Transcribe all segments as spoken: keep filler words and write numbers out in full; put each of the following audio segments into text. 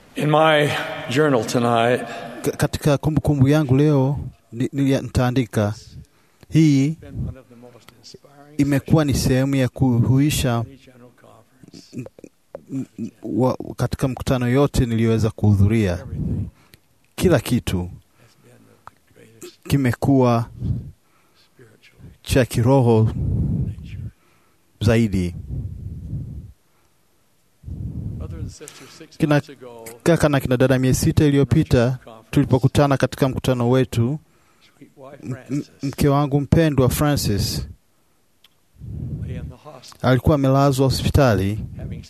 In my journal tonight, katika kumbukumbu yangu leo nitaandika hii imekuwa ni sehemu ya kuhuisha katika mkutano yote niliyoweza kuhudhuria. Kila kitu kimekuwa cha kiroho zaidi. Kina kaka na kina dada, miezi sita iliyopita tulipokutana katika mkutano wetu, mke wangu mpendwa Francis alikuwa amelazwa hospitali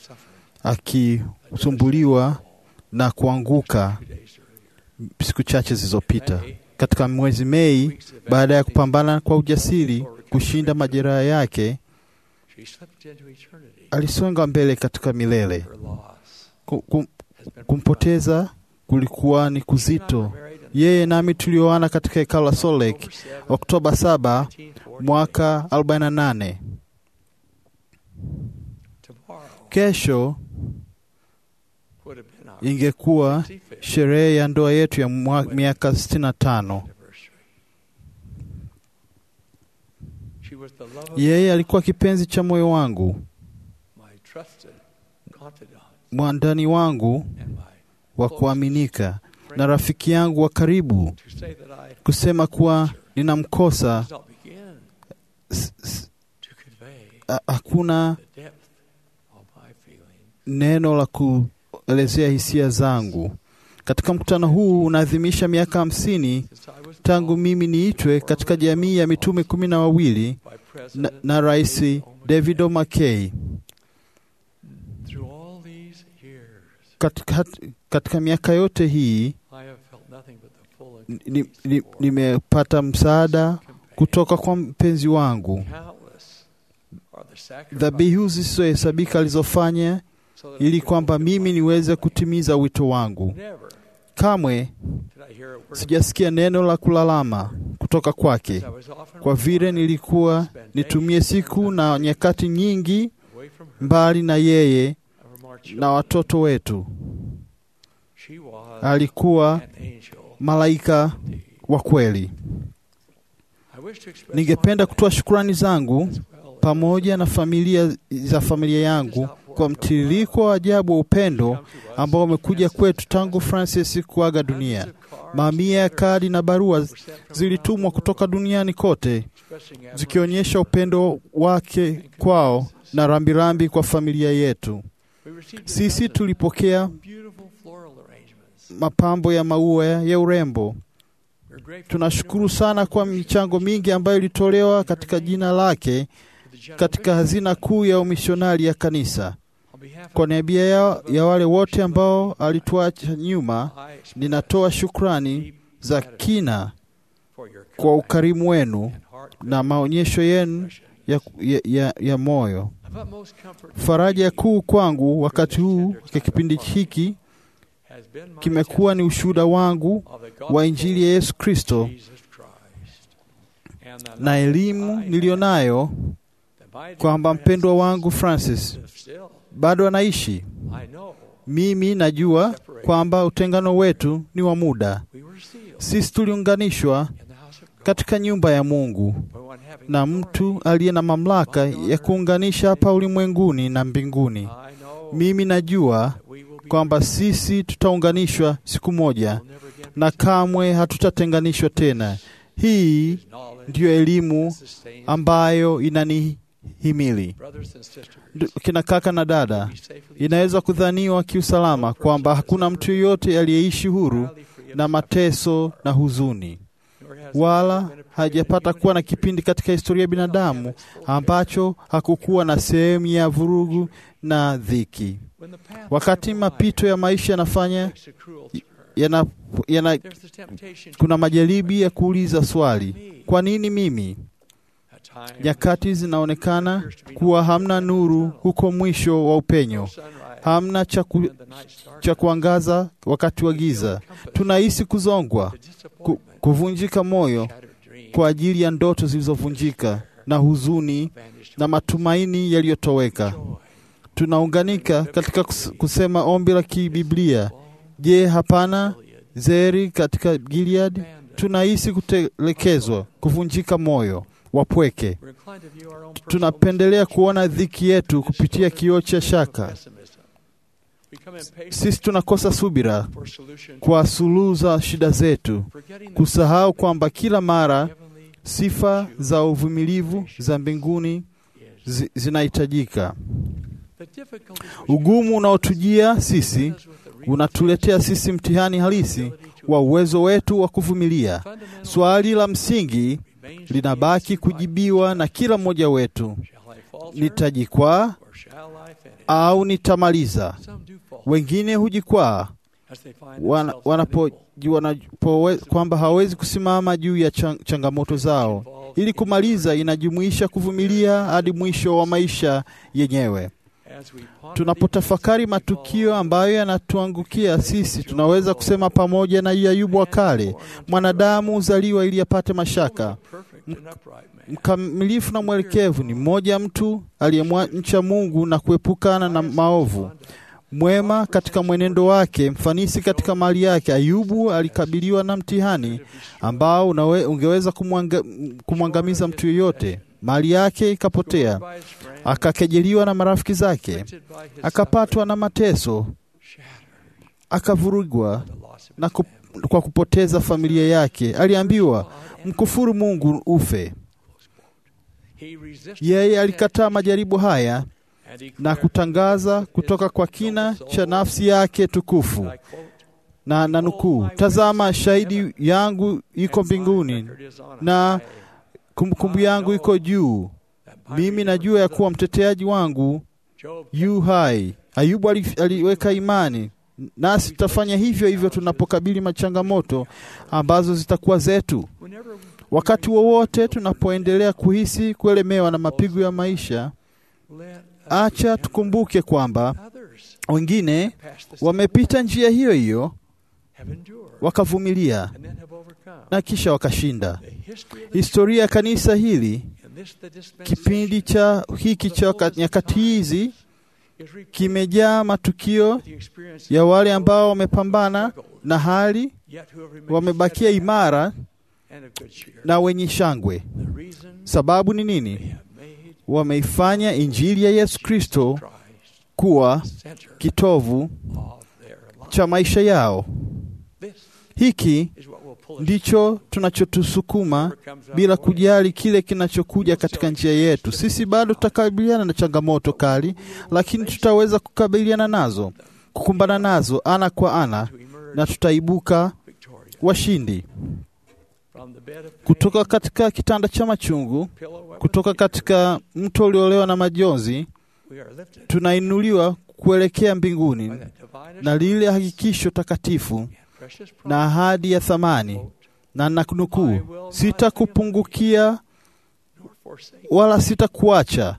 akisumbuliwa na kuanguka siku chache zilizopita. Katika mwezi Mei, baada ya kupambana kwa ujasiri kushinda majeraha yake, alisonga mbele katika milele. Kumpoteza kulikuwa ni kuzito. Yeye nami tulioana katika hekalu la Salt Lake Oktoba saba mwaka arobaini na nane. Kesho ingekuwa sherehe ya ndoa yetu ya miaka sitini na tano. Yeye alikuwa kipenzi cha moyo wangu, mwandani wangu wa kuaminika na rafiki yangu wa karibu. Kusema kuwa ninamkosa, hakuna neno la kuelezea hisia zangu. Katika mkutano huu unaadhimisha miaka hamsini tangu mimi niitwe katika jamii ya mitume kumi na wawili na, na Rais David O. McKay. Katika, katika miaka yote hii nimepata msaada kutoka kwa mpenzi wangu. Dhabihu zisizohesabika alizofanya ili kwamba mimi niweze kutimiza wito wangu. Kamwe sijasikia neno la kulalama kutoka kwake, kwa vile nilikuwa nitumie siku na nyakati nyingi mbali na yeye na watoto wetu. Alikuwa malaika wa kweli. Ningependa kutoa shukrani zangu pamoja na familia za familia yangu kwa mtiririko wa ajabu wa upendo ambao umekuja kwetu tangu Francis kuaga dunia. Mamia ya kadi na barua zilitumwa kutoka duniani kote zikionyesha upendo wake kwao na rambirambi kwa familia yetu. Sisi tulipokea mapambo ya maua ya urembo. Tunashukuru sana kwa michango mingi ambayo ilitolewa katika jina lake katika hazina kuu ya umishonari ya kanisa. Kwa niaba ya, ya wale wote ambao alituacha nyuma, ninatoa shukrani za kina kwa ukarimu wenu na maonyesho yenu ya, ya, ya, ya moyo. Faraja kuu kwangu wakati huu kwa kipindi hiki kimekuwa ni ushuhuda wangu wa Injili ya Yesu Kristo na elimu nilionayo kwamba mpendwa wangu Francis bado anaishi. Mimi najua kwamba utengano wetu ni wa muda. Sisi tuliunganishwa katika nyumba ya Mungu na mtu aliye na mamlaka ya kuunganisha hapa ulimwenguni na mbinguni. Mimi najua kwamba sisi tutaunganishwa siku moja na kamwe hatutatenganishwa tena. Hii ndiyo elimu ambayo inanihimili. Kina kaka na dada, inaweza kudhaniwa kiusalama kwamba hakuna mtu yeyote aliyeishi huru na mateso na huzuni, wala hajapata kuwa na kipindi katika historia ya binadamu ambacho hakukuwa na sehemu ya vurugu na dhiki. Wakati mapito ya maisha yanafanya yana, yana, kuna majaribu ya kuuliza swali, kwa nini mimi? Nyakati zinaonekana kuwa hamna nuru huko mwisho wa upenyo, hamna cha ku, cha kuangaza wakati wa giza. Tunahisi kuzongwa, ku, kuvunjika moyo kwa ajili ya ndoto zilizovunjika na huzuni na matumaini yaliyotoweka. Tunaunganika katika kusema ombi la kibiblia Je, hapana zeri katika Gilead? Tunahisi kutelekezwa, kuvunjika moyo, wapweke. Tunapendelea kuona dhiki yetu kupitia kioo cha shaka. Sisi tunakosa subira kwa suluhu za shida zetu, kusahau kwamba kila mara sifa za uvumilivu za mbinguni zi, zinahitajika. Ugumu unaotujia sisi unatuletea sisi mtihani halisi wa uwezo wetu wa kuvumilia. Swali la msingi linabaki kujibiwa na kila mmoja wetu: nitajikwaa au nitamaliza? Wengine hujikwaa wana, wanapo wanapo kwamba hawezi kusimama juu ya chang, changamoto zao. Ili kumaliza inajumuisha kuvumilia hadi mwisho wa maisha yenyewe. Tunapotafakari matukio ambayo yanatuangukia sisi, tunaweza kusema pamoja na Ayubu wa kale, mwanadamu uzaliwa ili apate mashaka. Mkamilifu na mwelekevu ni mmoja mtu aliyemcha Mungu na kuepukana na maovu, mwema katika mwenendo wake, mfanisi katika mali yake. Ayubu alikabiliwa na mtihani ambao unawe, ungeweza kumwanga, kumwangamiza mtu yeyote. Mali yake ikapotea, akakejeliwa na marafiki zake, akapatwa na mateso, akavurugwa na kup, kwa kupoteza familia yake. Aliambiwa, mkufuru Mungu ufe. Yeye alikataa majaribu haya na kutangaza kutoka kwa kina cha nafsi yake tukufu, na nanukuu, tazama shahidi yangu iko mbinguni na kumbukumbu yangu iko juu. Mimi najua ya kuwa mteteaji wangu yu hai. Ayubu aliweka imani, nasi tutafanya hivyo hivyo tunapokabili machangamoto ambazo zitakuwa zetu. Wakati wowote tunapoendelea kuhisi kuelemewa na mapigo ya maisha, acha tukumbuke kwamba wengine wamepita njia hiyo hiyo, wakavumilia na kisha wakashinda. Historia ya kanisa hili, kipindi cha hiki cha nyakati hizi, kimejaa matukio ya wale ambao wamepambana na hali, wamebakia imara na wenye shangwe. Sababu ni nini? Wameifanya Injili ya Yesu Kristo kuwa kitovu cha maisha yao. Hiki ndicho tunachotusukuma bila kujali kile kinachokuja katika njia yetu. Sisi bado tutakabiliana na changamoto kali, lakini tutaweza kukabiliana nazo, kukumbana nazo ana kwa ana, na tutaibuka washindi. Kutoka katika kitanda cha machungu, kutoka katika mto uliolewa na majonzi, tunainuliwa kuelekea mbinguni na lile hakikisho takatifu na ahadi ya thamani, na nakunukuu, sitakupungukia wala sitakuacha.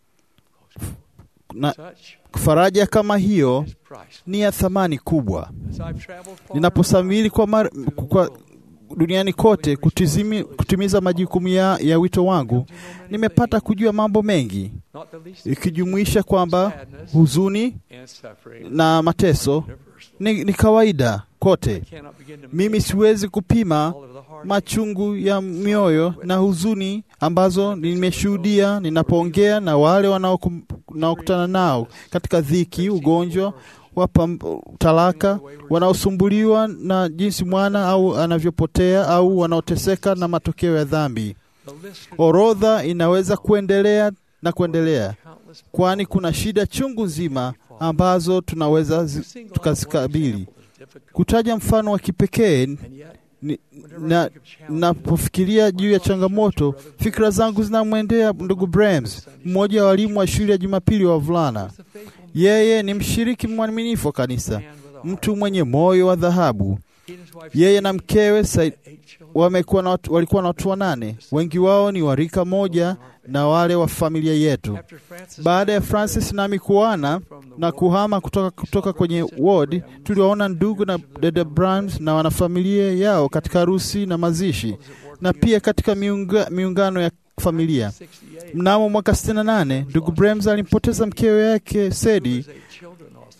Na faraja kama hiyo ni ya thamani kubwa. Ninaposafiri kwa, mar, kwa duniani kote kutizimi, kutimiza majukumu ya, ya wito wangu, nimepata kujua mambo mengi, ikijumuisha kwamba huzuni na mateso ni, ni kawaida kote. Mimi siwezi kupima machungu ya mioyo na huzuni ambazo nimeshuhudia ninapoongea na wale wanaokutana nao katika dhiki, ugonjwa, wapa talaka, wanaosumbuliwa na jinsi mwana au anavyopotea, au wanaoteseka na matokeo ya dhambi. Orodha inaweza kuendelea na kuendelea, kwani kuna shida chungu nzima ambazo tunaweza tukazikabili. Kutaja mfano wa kipekee, na napofikiria juu ya changamoto, fikra zangu zinamwendea ndugu Brahms, mmoja wa walimu wa shule ya Jumapili wa wavulana. Yeye ni mshiriki mwaminifu wa kanisa, mtu mwenye moyo wa dhahabu. Yeye na mkewe wamekuwa na walikuwa na watu wanane, wengi wao ni warika moja na wale wa familia yetu. Baada ya Francis nami kuana na kuhama kutoka, kutoka kwenye ward, tuliwaona ndugu na dada Brahms na wanafamilia yao katika harusi na mazishi, na pia katika miunga, miungano ya familia. Mnamo mwaka sitini na nane, ndugu Brahms alimpoteza mkewe yake Sedi,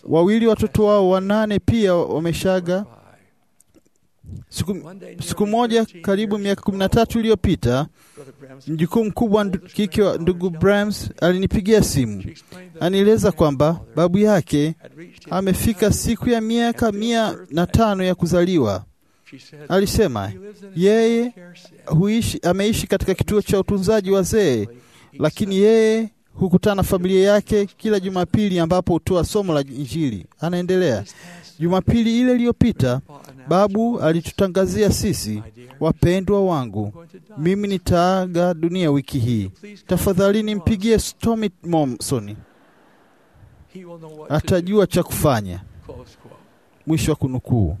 Wawili watoto wao wanane pia wameshaga. Siku, siku moja karibu miaka kumi na tatu iliyopita, mjukuu mkubwa kike wa ndugu Brahms alinipigia simu. Anieleza kwamba babu yake amefika siku ya miaka mia na tano ya kuzaliwa. Alisema yeye huishi, ameishi katika kituo cha utunzaji wazee, lakini yeye hukutana na familia yake kila Jumapili ambapo hutoa somo la Injili. Anaendelea, Jumapili ile iliyopita babu alitutangazia sisi, wapendwa wangu, mimi nitaaga dunia wiki hii. Tafadhali mpigie Stormy Momson, atajua cha kufanya. Mwisho wa kunukuu.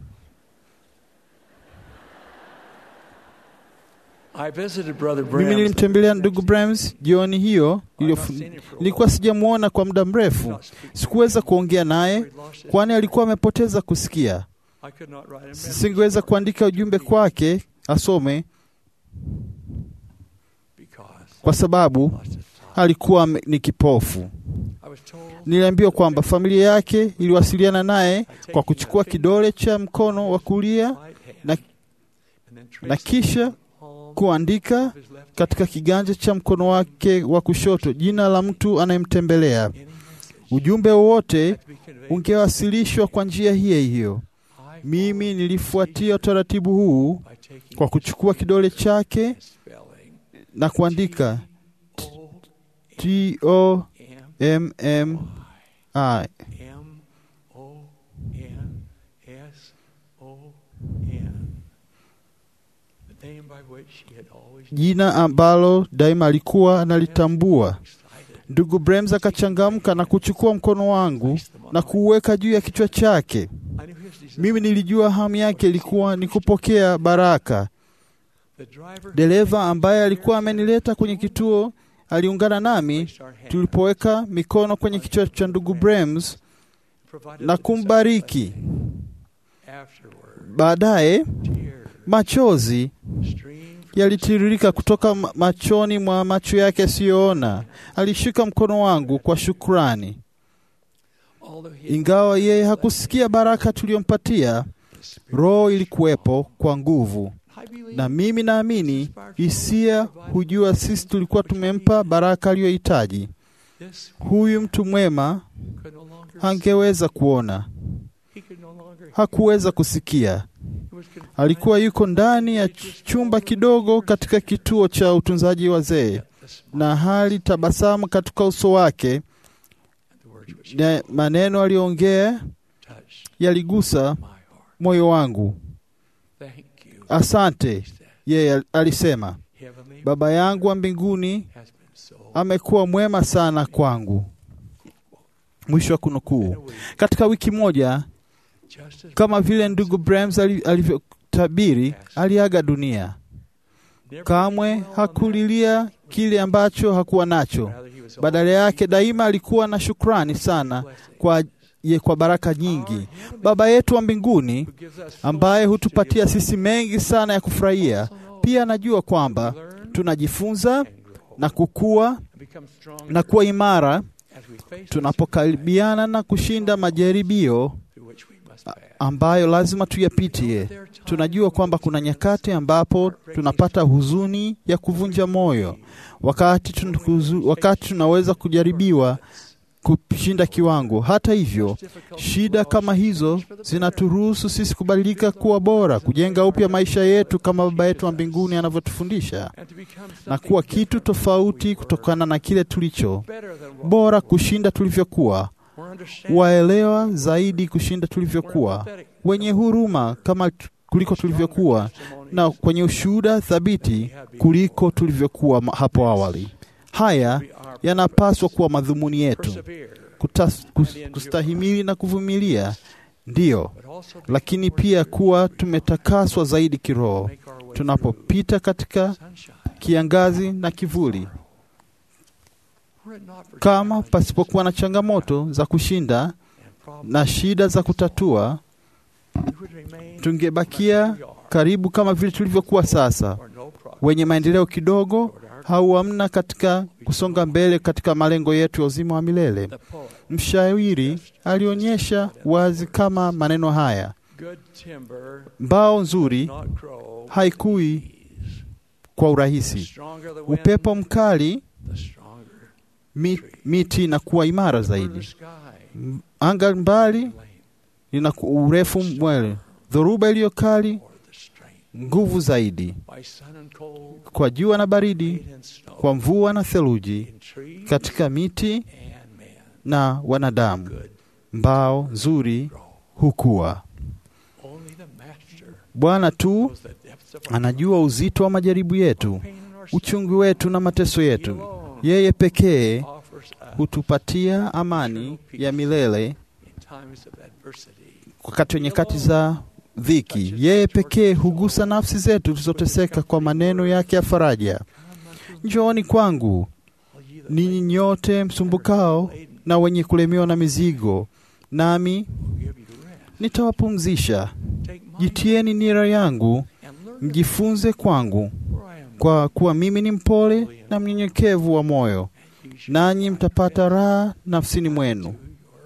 Mimi nilimtembelea ndugu Brahms jioni hiyo. Nilikuwa sijamuona kwa muda mrefu. Sikuweza kuongea naye kwani alikuwa amepoteza kusikia. Singeweza kuandika ujumbe kwake asome kwa sababu alikuwa ni kipofu. Niliambiwa kwamba familia yake iliwasiliana naye kwa kuchukua kidole cha mkono wa kulia na, na kisha kuandika katika kiganja cha mkono wake wa kushoto jina la mtu anayemtembelea. Ujumbe wowote ungewasilishwa kwa njia hiyo hiyo. Mimi nilifuatia utaratibu huu kwa kuchukua kidole chake na kuandika T O M M I. Jina ambalo daima alikuwa analitambua. Ndugu Brahms akachangamka na kuchukua mkono wangu na kuuweka juu ya kichwa chake. Mimi nilijua hamu yake ilikuwa ni kupokea baraka. Dereva ambaye alikuwa amenileta kwenye kituo aliungana nami tulipoweka mikono kwenye kichwa cha ndugu Brahms na kumbariki. Baadaye machozi yalitiririka kutoka machoni mwa macho yake yasiyoona. Alishika mkono wangu kwa shukrani. Ingawa yeye hakusikia baraka tuliyompatia, roho ilikuwepo kwa nguvu. Na mimi naamini hisia hujua sisi tulikuwa tumempa baraka aliyohitaji. Huyu mtu mwema hangeweza kuona, hakuweza kusikia. Alikuwa yuko ndani ya chumba kidogo katika kituo cha utunzaji wazee, na hali tabasamu katika uso wake, na maneno aliyoongea yaligusa moyo wangu. Asante, yeye alisema. Baba yangu wa mbinguni amekuwa mwema sana kwangu. Mwisho wa kunukuu. Katika wiki moja, kama vile ndugu Brahms alivyotabiri, aliaga dunia. Kamwe hakulilia kile ambacho hakuwa nacho. Badala yake daima alikuwa na shukrani sana kwa ye kwa baraka nyingi. Baba yetu wa mbinguni ambaye hutupatia sisi mengi sana ya kufurahia, pia anajua kwamba tunajifunza na kukua na kuwa imara tunapokaribiana na kushinda majaribio ambayo lazima tuyapitie. Tunajua kwamba kuna nyakati ambapo tunapata huzuni ya kuvunja moyo, wakati tunukuzu, wakati tunaweza kujaribiwa kushinda kiwango. Hata hivyo, shida kama hizo zinaturuhusu sisi kubadilika kuwa bora, kujenga upya maisha yetu kama Baba yetu wa mbinguni anavyotufundisha, na kuwa kitu tofauti kutokana na kile tulicho, bora kushinda tulivyokuwa, waelewa zaidi kushinda tulivyokuwa, wenye huruma kama kuliko tulivyokuwa, na kwenye ushuhuda thabiti kuliko tulivyokuwa hapo awali. Haya yanapaswa kuwa madhumuni yetu. Kutas, kustahimili na kuvumilia, ndiyo, lakini pia kuwa tumetakaswa zaidi kiroho tunapopita katika kiangazi na kivuli. Kama pasipokuwa na changamoto za kushinda na shida za kutatua, tungebakia karibu kama vile tulivyokuwa sasa, wenye maendeleo kidogo hauamna katika kusonga mbele katika malengo yetu ya uzima wa milele. Mshairi alionyesha wazi kama maneno haya: mbao nzuri haikui kwa urahisi. Upepo mkali miti inakuwa imara zaidi. Anga mbali lina urefu mwele. Dhoruba iliyo kali nguvu zaidi. Kwa jua na baridi, kwa mvua na theluji, katika miti na wanadamu, mbao nzuri hukua. Bwana tu anajua uzito wa majaribu yetu, uchungu wetu na mateso yetu. Yeye pekee hutupatia amani ya milele wakati wa nyakati za dhiki. Yeye pekee hugusa nafsi zetu zilizoteseka kwa maneno yake ya faraja. Njooni kwangu ninyi nyote msumbukao na wenye kulemewa na mizigo, nami nitawapumzisha. Jitieni nira yangu, mjifunze kwangu, kwa kuwa mimi ni mpole na mnyenyekevu wa moyo, nanyi mtapata raha nafsini mwenu.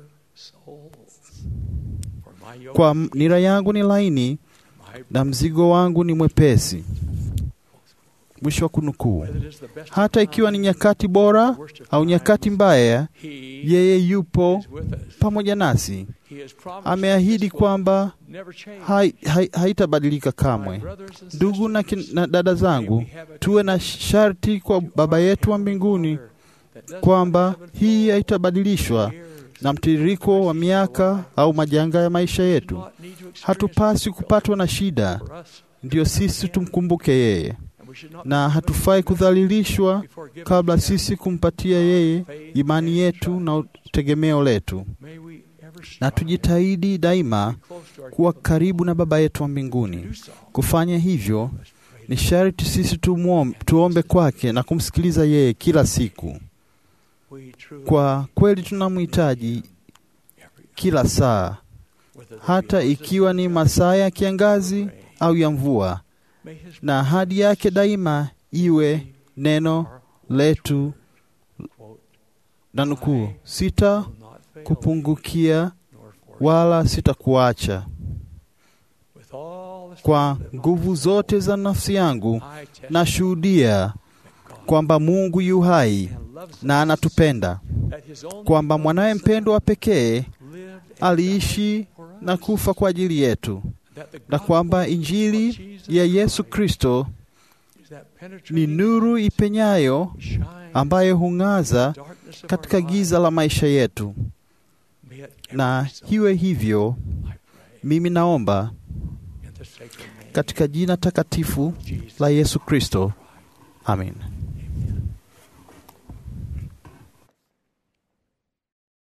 Kwa nira yangu ni laini na mzigo wangu ni mwepesi. Mwisho wa kunukuu. Hata ikiwa ni nyakati bora au nyakati mbaya, yeye yupo pamoja nasi. Ameahidi kwamba hai, hai, haitabadilika kamwe. Ndugu na, na dada zangu, tuwe na sharti kwa Baba yetu wa mbinguni kwamba hii haitabadilishwa na mtiririko wa miaka au majanga ya maisha yetu. Hatupaswi kupatwa na shida ndio sisi tumkumbuke yeye, na hatufai kudhalilishwa kabla sisi kumpatia yeye imani yetu na tegemeo letu. Na tujitahidi daima kuwa karibu na Baba yetu wa mbinguni. Kufanya hivyo ni sharti sisi tumuombe, tuombe kwake na kumsikiliza yeye kila siku. Kwa kweli tunamhitaji kila saa, hata ikiwa ni masaa ya kiangazi au ya mvua. Na ahadi yake daima iwe neno letu, na nukuu, sita kupungukia wala sitakuacha. Kwa nguvu zote za nafsi yangu nashuhudia kwamba Mungu yu hai na anatupenda, kwamba mwanawe mpendwa wa pekee aliishi na kufa kwa ajili yetu, na kwamba Injili ya Yesu Kristo ni nuru ipenyayo ambayo hung'aza katika giza la maisha yetu. Na hiwe hivyo, mimi naomba katika jina takatifu la Yesu Kristo. Amen.